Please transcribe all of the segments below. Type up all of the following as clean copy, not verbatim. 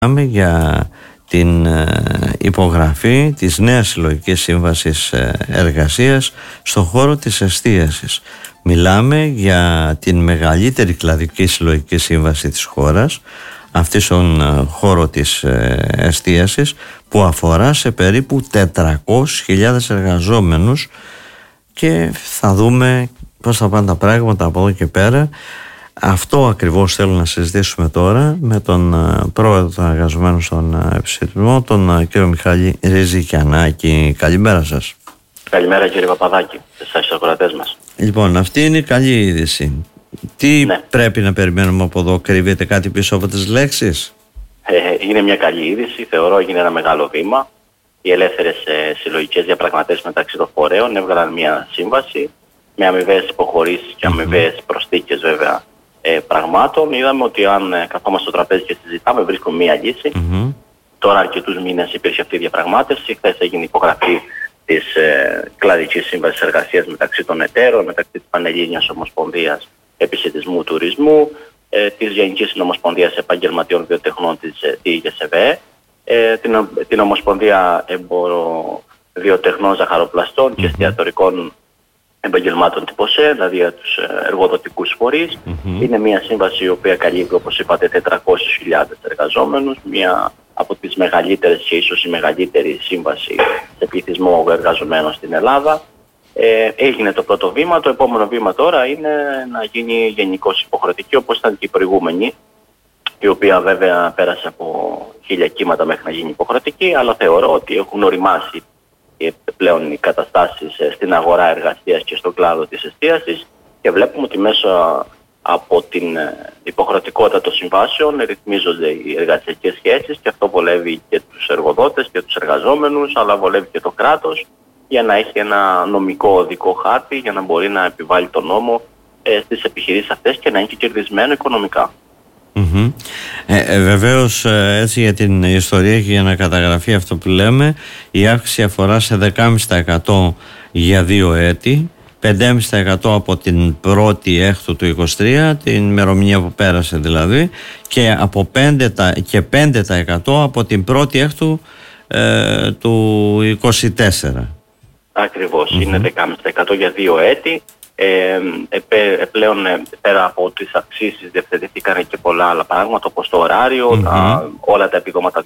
Μιλάμε για την υπογραφή της νέας συλλογικής σύμβασης εργασίας στον χώρο της εστίασης. Μιλάμε για την μεγαλύτερη κλαδική συλλογική σύμβαση της χώρας, αυτή στον χώρο της εστίασης, που αφορά σε περίπου 400.000 εργαζόμενους, και θα δούμε πώς θα πάνε τα πράγματα από εδώ και πέρα. Αυτό ακριβώς θέλω να συζητήσουμε τώρα με τον πρόεδρο των εργαζομένων στον επισητισμό, τον κύριο Μιχάλη Ριζικιανάκη. Καλημέρα σας. Καλημέρα κύριε Παπαδάκη, στις ακροατές μας. Λοιπόν, αυτή είναι η καλή είδηση. Τι πρέπει να περιμένουμε από εδώ? Κρύβεται κάτι πίσω από τις λέξεις? Είναι μια καλή είδηση, θεωρώ έγινε ένα μεγάλο βήμα. Οι ελεύθερες συλλογικές διαπραγματεύσεις μεταξύ των φορέων έβγαλαν μια σύμβαση με αμοιβαίες υποχωρήσεις και αμοιβαίες προσθήκες βέβαια πραγμάτων. Είδαμε ότι αν καθόμαστε στο τραπέζι και συζητάμε, βρίσκουμε μία λύση. Τώρα αρκετούς μήνες υπήρχε αυτή η διαπραγμάτευση. Χθες έγινε υπογραφή της κλαδικής σύμβασης εργασίας μεταξύ των εταίρων, μεταξύ της Πανελλήνιας Ομοσπονδίας Επισιτισμού Τουρισμού, της Γενικής Συνομοσπονδίας Επαγγελματιών Βιοτεχνών της ΔΙΓΕΣΕΒΕ, την Ομοσπονδία Εμποροβιοτεχνών Ζαχαροπλαστών και Εστιατορικών Επαγγελμάτων ΤΥΠΟΣΕ, δηλαδή για τους εργοδοτικούς φορείς. Είναι μια σύμβαση η οποία καλύπτει, όπως είπατε, 400.000 εργαζόμενους, μια από τις μεγαλύτερες και ίσως η μεγαλύτερη σύμβαση σε πληθυσμό εργαζομένων στην Ελλάδα. Έγινε το πρώτο βήμα. Το επόμενο βήμα τώρα είναι να γίνει γενικώς υποχρεωτική, όπως ήταν και η προηγούμενη, η οποία βέβαια πέρασε από 1000 κύματα μέχρι να γίνει υποχρεωτική, αλλά θεωρώ ότι έχουν οριμάσει πλέον οι καταστάσεις στην αγορά εργασίας και στον κλάδο της εστίασης, και βλέπουμε ότι μέσα από την υποχρεωτικότητα των συμβάσεων ρυθμίζονται οι εργασιακές σχέσεις, και αυτό βολεύει και τους εργοδότες και τους εργαζόμενους, αλλά βολεύει και το κράτος για να έχει ένα νομικό οδικό χάρτη για να μπορεί να επιβάλλει τον νόμο στις επιχειρήσεις αυτές και να είναι και κερδισμένο οικονομικά. Βεβαίως, έτσι για την ιστορία και για να καταγραφεί αυτό που λέμε, η αύξηση αφορά σε 10,5% για 2 έτη, 5,5% από την 1η Έκτου του 2023, την ημερομηνία που πέρασε δηλαδή, και από 5% από την 1η Έκτου του 2024. Ακριβώς, είναι 10,5% για 2 έτη. Πλέον πέρα από τις αυξήσεις διευθετηθήκαν και πολλά άλλα πράγματα, όπως το ωράριο, όλα τα επιδόματα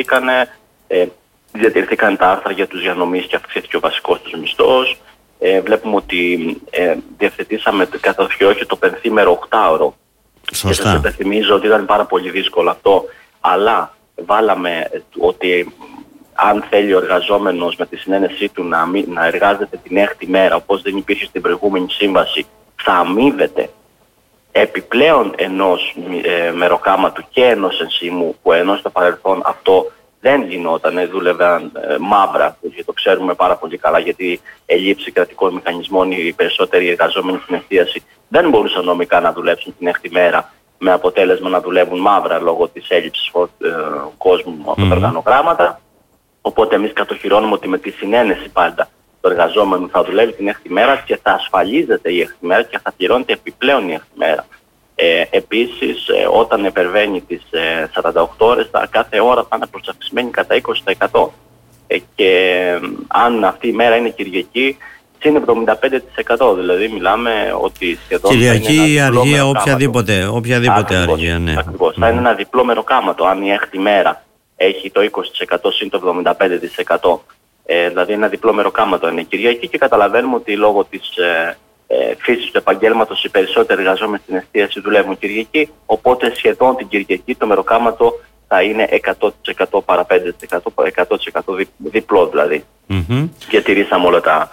διατηρηθήκαν τα άρθρα για τους διανομείς και αυξήθηκε ο βασικός τους μισθός. Βλέπουμε ότι διευθετήσαμε κατά όχι το 5ήμερο 8ωρο. Σωστά. Και σας υπενθυμίζω ότι ήταν πάρα πολύ δύσκολο αυτό, αλλά βάλαμε ότι αν θέλει ο εργαζόμενος με τη συνένεσή του να εργάζεται την 6η μέρα, όπως δεν υπήρχε στην προηγούμενη σύμβαση, θα αμείβεται επιπλέον ενός μεροκάματου και ενός ενσύμου, που ενώ στο παρελθόν αυτό δεν γινόταν, δούλευαν μαύρα, και το ξέρουμε πάρα πολύ καλά, γιατί ελλείψη κρατικών μηχανισμών οι περισσότεροι εργαζόμενοι στην εστίαση δεν μπορούσαν νομικά να δουλέψουν την 6η μέρα, με αποτέλεσμα να δουλεύουν μαύρα λόγω της έλλειψης κόσμου από τα οργανογράμματα. Οπότε εμείς κατοχυρώνουμε ότι με τη συνένεση πάντα το εργαζόμενο θα δουλεύει την 6η μέρα και θα ασφαλίζεται η 6η μέρα και θα πληρώνεται επιπλέον η 6η μέρα. Επίσης, όταν υπερβαίνει τις 48 ώρες, κάθε ώρα θα είναι προσαυξημένη κατά 20%. Και αν αυτή η μέρα είναι Κυριακή, είναι 75%. Δηλαδή μιλάμε ότι σχεδόν Κυριακή ή αργία, οποιαδήποτε αργία. Ναι. Ακριβώς. Θα είναι ένα διπλό μεροκάματο αν η 6η μέρα έχει το 20% συν το 75%. Δηλαδή ένα διπλό μεροκάματο είναι Κυριακή, και καταλαβαίνουμε ότι λόγω της φύσης του επαγγέλματος οι περισσότεροι εργαζόμενοι στην εστίαση δουλεύουν Κυριακή, οπότε σχεδόν την Κυριακή το μεροκάματο θα είναι 100% παρά 5%, 100% διπλό δηλαδή. Διατηρήσαμε όλα τα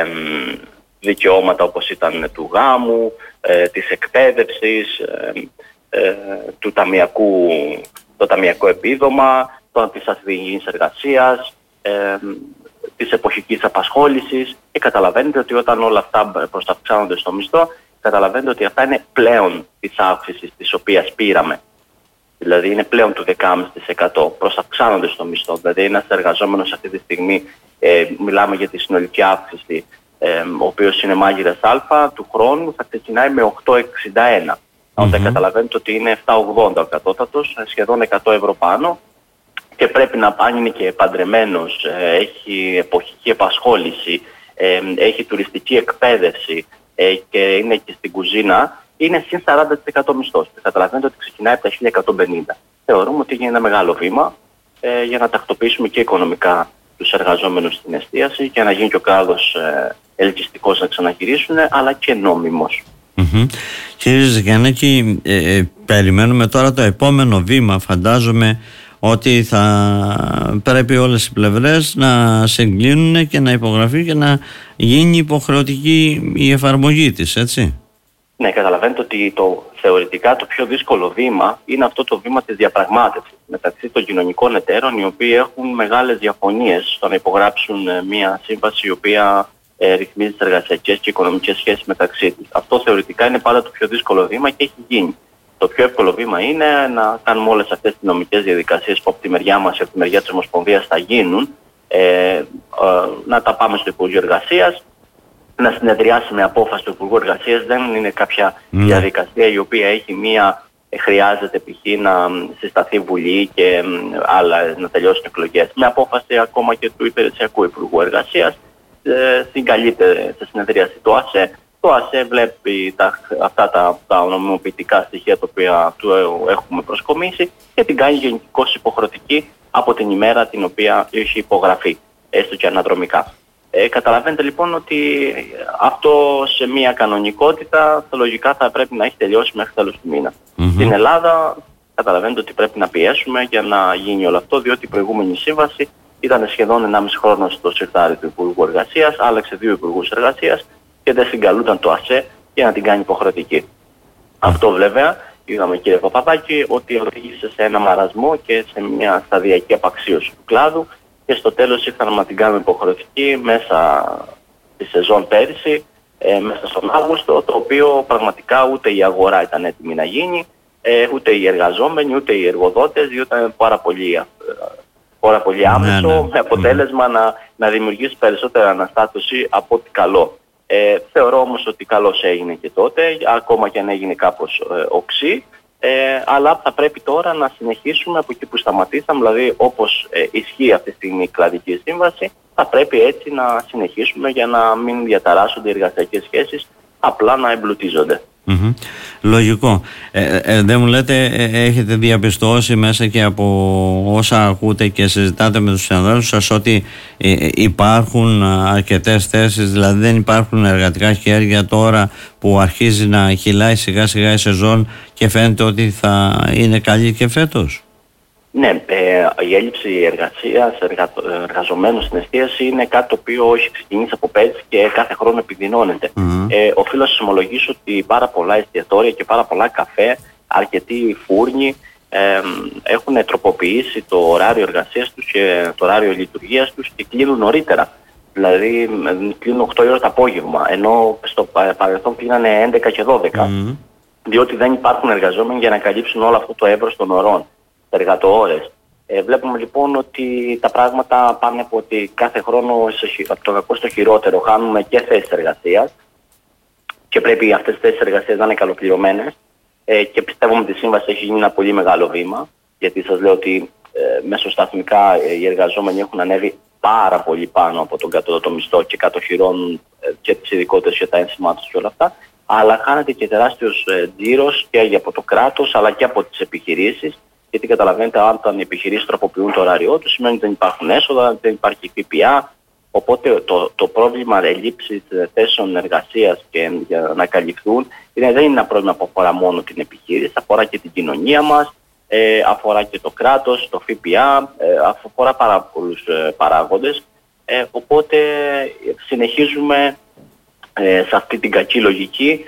δικαιώματα, όπως ήταν του γάμου, της εκπαίδευσης, του το ταμιακό επίδομα, της ασφυγής εργασίας, της εποχικής απασχόλησης, και καταλαβαίνετε ότι όταν όλα αυτά προσαυξάνονται στο μισθό, καταλαβαίνετε ότι αυτά είναι πλέον της αύξησης της οποίας πήραμε. Δηλαδή είναι πλέον του 10,5%, προσαυξάνονται στο μισθό. Δηλαδή ένας εργαζόμενος αυτή τη στιγμή, μιλάμε για τη συνολική αύξηση, ο οποίος είναι μάγειρας Α, του χρόνου θα ξεκινάει με 8,61. Όταν καταλαβαίνετε ότι είναι 7,80 ο κατώτατος, σχεδόν 100 ευρώ πάνω, και πρέπει να αν είναι και παντρεμένος, έχει εποχική επασχόληση, έχει τουριστική εκπαίδευση και είναι και στην κουζίνα, είναι συν 40% μισθός. Καταλαβαίνετε ότι ξεκινάει από τα 1.150. Θεωρούμε ότι είναι ένα μεγάλο βήμα για να τακτοποιήσουμε και οικονομικά τους εργαζόμενους στην εστίαση και να γίνει και ο κλάδος ελκυστικός να ξαναγυρίσουν, αλλά και νόμιμος. Κύριε Ζυγιαννάκη, περιμένουμε τώρα το επόμενο βήμα. Φαντάζομαι ότι θα πρέπει όλες οι πλευρές να συγκλίνουν και να υπογραφεί και να γίνει υποχρεωτική η εφαρμογή της, έτσι. Ναι, καταλαβαίνετε ότι θεωρητικά το πιο δύσκολο βήμα είναι αυτό το βήμα της διαπραγμάτευσης μεταξύ των κοινωνικών εταίρων, οι οποίοι έχουν μεγάλες διαφωνίες στο να υπογράψουν μια σύμβαση η οποία ρυθμίζει τις εργασιακές και οικονομικές σχέσεις μεταξύ τους. Αυτό θεωρητικά είναι πάντα το πιο δύσκολο βήμα και έχει γίνει. Το πιο εύκολο βήμα είναι να κάνουμε όλες αυτές τις νομικές διαδικασίες που από τη μεριά μας και από τη μεριά της Ομοσπονδίας θα γίνουν, να τα πάμε στο Υπουργείο Εργασίας, να συνεδριάσει με απόφαση του Υπουργού Εργασίας. Δεν είναι κάποια διαδικασία η οποία έχει χρειάζεται π.χ. να συσταθεί Βουλή και άλλα να τελειώσουν εκλογές. Με απόφαση ακόμα και του Υπηρεσιακού Υπουργού Εργασίας συγκαλείται σε συνεδρίαση του ΑΣΕ. Το ΑΣΕ βλέπει αυτά τα νομιμοποιητικά στοιχεία τα οποία του έχουμε προσκομίσει και την κάνει γενικώς υποχρεωτική από την ημέρα την οποία έχει υπογραφεί, έστω και αναδρομικά. Καταλαβαίνετε λοιπόν ότι αυτό σε μια κανονικότητα λογικά θα πρέπει να έχει τελειώσει μέχρι τέλος του μήνα. Στην Ελλάδα καταλαβαίνετε ότι πρέπει να πιέσουμε για να γίνει όλο αυτό, διότι η προηγούμενη σύμβαση ήταν σχεδόν 1,5 χρόνο στο συρτάρι του Υπουργού Εργασίας, άλλαξε 2 Υπουργούς Εργασίας και δεν συγκαλούνταν το ΑΣΕ για να την κάνει υποχρεωτική. Αυτό βέβαια, είδαμε κύριε Παπαδάκη, ότι οδήγησε σε ένα μαρασμό και σε μια σταδιακή απαξίωση του κλάδου και στο τέλος ήρθαμε να την κάνουμε υποχρεωτική μέσα στη σεζόν πέρυσι, μέσα στον Αύγουστο, το οποίο πραγματικά ούτε η αγορά ήταν έτοιμη να γίνει, ούτε οι εργαζόμενοι, ούτε οι εργοδότες, διότι ήταν πάρα πολύ άμεσο, με αποτέλεσμα να δημιουργήσει περισσότερη αναστάτωση από ό,τι καλό. Θεωρώ όμως ότι καλώς έγινε και τότε, ακόμα και αν έγινε κάπως οξύ, αλλά θα πρέπει τώρα να συνεχίσουμε από εκεί που σταματήσαμε, δηλαδή όπως ισχύει αυτή τη στιγμή η κλαδική σύμβαση, θα πρέπει έτσι να συνεχίσουμε για να μην διαταράσσονται οι εργασιακές σχέσεις, απλά να εμπλουτίζονται. Λογικό. Δεν μου λέτε, έχετε διαπιστώσει μέσα και από όσα ακούτε και συζητάτε με τους συναδέλφους σας ότι υπάρχουν αρκετές θέσεις, δηλαδή δεν υπάρχουν εργατικά χέρια τώρα που αρχίζει να χυλάει σιγά σιγά η σεζόν και φαίνεται ότι θα είναι καλή και φέτος? Ναι, η έλλειψη εργασίας, εργαζομένων στην εστίαση είναι κάτι το οποίο έχει ξεκινήσει από πέρσι και κάθε χρόνο επιδεινώνεται. Οφείλω να σας ομολογήσω ότι πάρα πολλά εστιατόρια και πάρα πολλά καφέ, αρκετοί φούρνοι έχουν τροποποιήσει το ωράριο εργασίας τους και το ωράριο λειτουργίας τους και κλείνουν νωρίτερα. Δηλαδή κλείνουν 8 ώρα το απόγευμα, ενώ στο παρελθόν κλείνανε 11 και 12, διότι δεν υπάρχουν εργαζόμενοι για να καλύψουν όλο αυτό το εύρος των ωρών, εργατοώρες. Βλέπουμε λοιπόν ότι τα πράγματα πάνε από ότι κάθε χρόνο από το κακό στο χειρότερο χάνουμε και θέσεις εργασίας και πρέπει αυτές τις θέσεις εργασίας να είναι καλοπληρωμένες, και πιστεύουμε ότι η σύμβαση έχει γίνει ένα πολύ μεγάλο βήμα, γιατί σας λέω ότι μεσοσταθμικά οι εργαζόμενοι έχουν ανέβει πάρα πολύ πάνω από τον κατώτατο μισθό και κατοχυρώνουν και τις ειδικότητες και τα ένσημά τους και όλα αυτά, αλλά χάνεται και τεράστιος τζίρος και από το κράτος αλλά και από τις επιχειρήσεις. Γιατί καταλαβαίνετε, όταν οι επιχειρήσεις τροποποιούν το ωράριό τους, σημαίνει ότι δεν υπάρχουν έσοδα, δεν υπάρχει ΦΠΑ. Οπότε το πρόβλημα ελλείψης θέσεων εργασίας και για να καλυφθούν δεν είναι ένα πρόβλημα που αφορά μόνο την επιχείρηση, αφορά και την κοινωνία μας, αφορά και το κράτος, το ΦΠΑ, αφορά πάρα πολλούς παράγοντες. Οπότε συνεχίζουμε σε αυτή την κακή λογική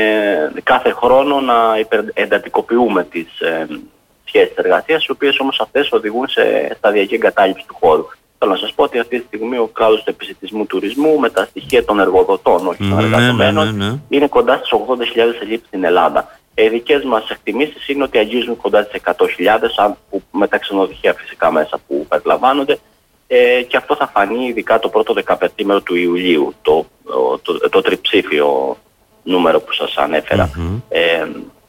κάθε χρόνο να εντατικοποιούμε τις σχέσεις εργασίας, οι οποίες όμως αυτές οδηγούν σε σταδιακή εγκατάλειψη του χώρου. Θέλω να σας πω ότι αυτή τη στιγμή ο κλάδος του επισιτισμού τουρισμού με τα στοιχεία των εργοδοτών, όχι των εργαζομένων, είναι κοντά στις 80.000 ελλείψεις στην Ελλάδα. Οι δικές μας εκτιμήσεις είναι ότι αγγίζουν κοντά στις 100.000, με τα ξενοδοχεία φυσικά μέσα που περιλαμβάνονται, και αυτό θα φανεί ειδικά το πρώτο 15 του Ιουλίου, το τριψήφιο νούμερο που σας ανέφερα.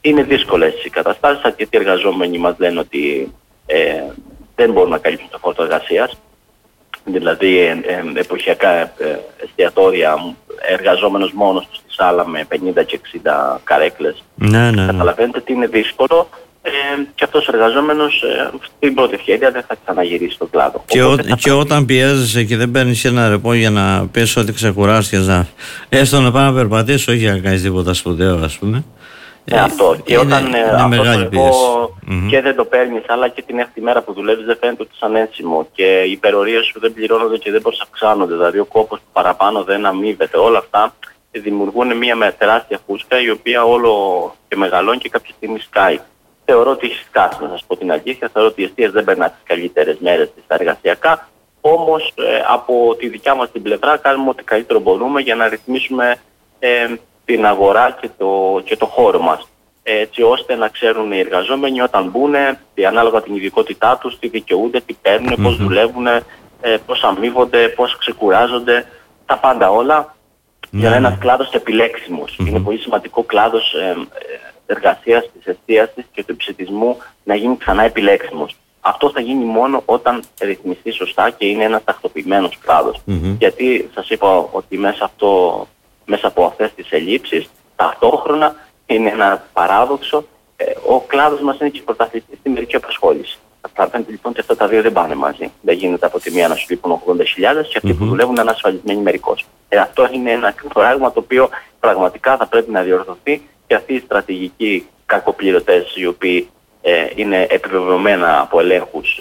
Είναι δύσκολες οι καταστάσεις. Αρκετοί εργαζόμενοι μας λένε ότι δεν μπορούν να καλύψουν το φόρτο εργασίας. Δηλαδή εποχιακά εστιατόρια, εργαζόμενος μόνος του στη σάλα με 50 και 60 καρέκλες. Ναι. Καταλαβαίνετε ότι είναι δύσκολο και αυτός ο εργαζόμενος στην πρώτη ευκαιρία δεν θα ξαναγυρίσει στον κλάδο. Και όταν πιέζεσαι και δεν παίρνεις ένα ρεπό για να πεις ότι ξεκουράστηκες, έστω να πάω να περπατήσω, όχι να κάνεις τίποτα σπουδαίο, ας πούμε. Αυτό. Και όταν αυτό το ρεπό Mm-hmm. και δεν το παίρνεις, αλλά και την έκτη μέρα που δουλεύεις δεν φαίνεται ότι σαν ένσημο και οι υπερορίες σου δεν πληρώνονται και δεν προσαυξάνονται, δηλαδή ο κόπος που παραπάνω δεν αμείβεται, όλα αυτά δημιουργούν μια τεράστια φούσκα η οποία όλο και μεγαλώνει και κάποια στιγμή σκάει. Θεωρώ ότι έχει σκάσει, να σας πω την αλήθεια. Θεωρώ ότι η εστίαση δεν περνά τις καλύτερες μέρες της στα εργασιακά. Όμως από τη δικιά μας την πλευρά κάνουμε ό,τι καλύτερο μπορούμε για να ρυθμίσουμε την αγορά και το χώρο μας. Έτσι ώστε να ξέρουν οι εργαζόμενοι όταν μπουν, ανάλογα την ειδικότητά τους, τι δικαιούνται, τι παίρνουν, πώς δουλεύουν, πώς αμείβονται, πώς ξεκουράζονται, τα πάντα όλα. Για να είναι ένας κλάδος επιλέξιμος. Είναι πολύ σημαντικό κλάδος εργασίας, της εστίασης και του επισιτισμού να γίνει ξανά επιλέξιμος. Αυτό θα γίνει μόνο όταν ρυθμιστεί σωστά και είναι ένας τακτοποιημένος κλάδος. Γιατί σας είπα ότι μέσα από αυτές τις ελλείψεις, ταυτόχρονα είναι ένα παράδοξο, ο κλάδος μας είναι και πρωταθλητής στη μερική απασχόληση. Καταλαβαίνετε λοιπόν ότι αυτά τα δύο δεν πάνε μαζί. Δεν γίνεται από τη μία να σου λείπουν 80.000 και αυτοί που δουλεύουν να είναι ασφαλισμένοι μερικώς. Αυτό είναι ένα πράγμα το οποίο πραγματικά θα πρέπει να διορθωθεί και αυτοί οι στρατηγικοί κακοπληρωτές οι οποίοι είναι επιβεβαιωμένα από ελέγχους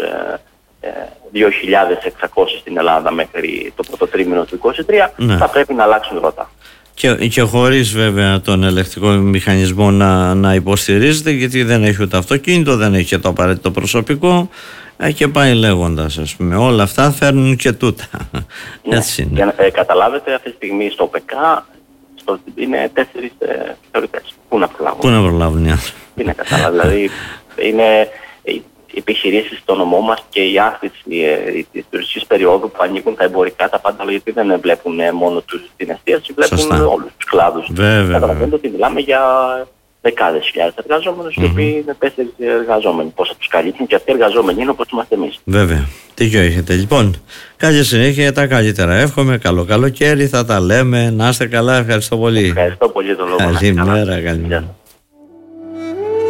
2.600 στην Ελλάδα μέχρι το πρώτο τρίμηνο του 2023 θα πρέπει να αλλάξουν ρότα. Και χωρίς βέβαια τον ελεκτικό μηχανισμό να υποστηρίζεται, γιατί δεν έχει ούτε αυτοκίνητο, δεν έχει και το απαραίτητο προσωπικό και πάει λέγοντας, ας πούμε. Όλα αυτά φέρνουν και τούτα. Έτσι είναι. Για να καταλάβετε, αυτή τη στιγμή στο ΠΚ είναι 4 θεωρητές. Πού να προλάβουν. Οι άνθρωποι. Είναι δηλαδή είναι οι επιχειρήσεις στο νομό μας και η αύξηση της τουριστικής περίοδου που ανοίγουν τα εμπορικά, τα πάντα, γιατί δεν βλέπουν μόνο την εστίαση, βλέπουν όλους τους κλάδους. Καταλαβαίνετε ότι μιλάμε για δεκάδες χιλιάδες εργαζόμενους, οι οποίοι είναι 4 εργαζόμενοι. Πώς θα τους καλύψουν και αυτοί οι εργαζόμενοι είναι όπως είμαστε εμείς. Βέβαια. Τι έχετε λοιπόν. Καλή συνέχεια, τα καλύτερα. Εύχομαι. Καλό καλοκαίρι, θα τα λέμε. Να είστε καλά. Ευχαριστώ πολύ. Ευχαριστώ πολύ τον λόγο. Καλημέρα.